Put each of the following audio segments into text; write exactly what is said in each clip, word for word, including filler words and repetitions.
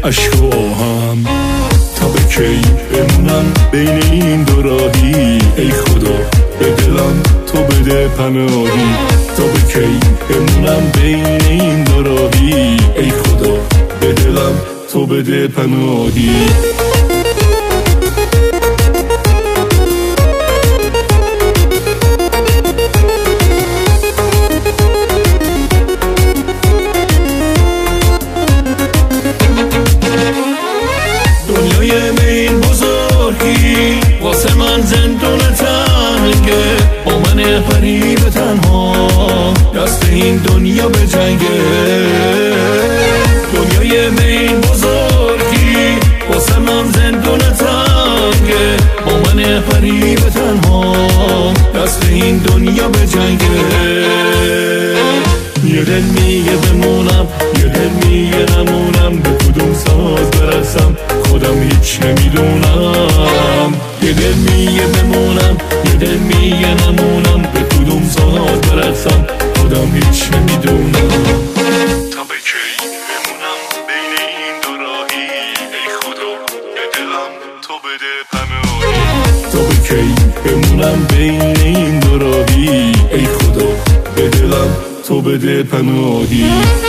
عشق و آهم. تا به کی بمونم بین این دو راهی، ای خدا به دلم تو بده پناهی. تا به کی بمونم بین این دو راهی، ای خدا به دلم تو بده پناهی. دنیای این بزرگی واسه من زندون تنگه، با من غریب تنها دست این دنیا به جنگه. دنیای این بزرگی واسه من زندون تنگه، با من غریب تنها دست این دنیا به جنگه. یه دل میگه بمونم، یه دل میگه نمونم، به کدوم ساز برسم خودم هیچ نمیدونم. یه دل میگه بمونم، یه دل میگه نمونم، به کدوم ساز برسم خودم هیچ نمیدونم. تا به کی بمونم بین این دو راهی، ای خدا به دلم تو بده پناهی. تا به کی بمونم بین این دو راهی، ای خدا به دلم تو بده پناهی.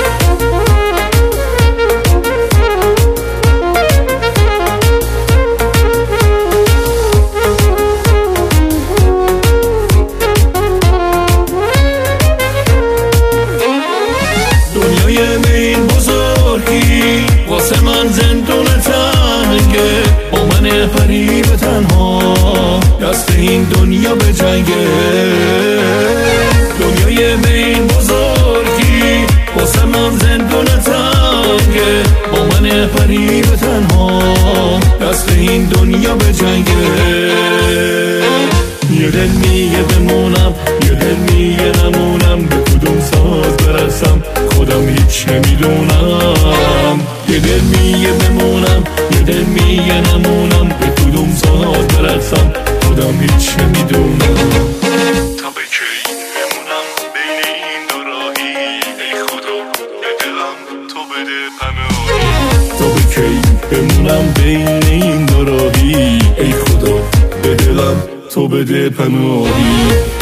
دنیای این بزرگی واسه من زندون تنگه، با من غریب تنها دست این دنیا به جنگه. دنیای این بزرگی واسه من زندون تنگه، با من غریب تنها دست این دنیا به جنگه. یه دل میگه بمونم، یه دل میگه نمونم، به کدوم ساز برسم خودم هیچ نمیدونم. یه دل میگه بمونم، یه دل میگه نمونم، به کدوم ساز برسم خودم هیچ نمیدونم. تا به کی بمونم بین این دو راهی، ای خدا به دلم تو بده پناهی. تا به کی بمونم بین این دو راهی، ای خدا به دلم تو بده پناهی.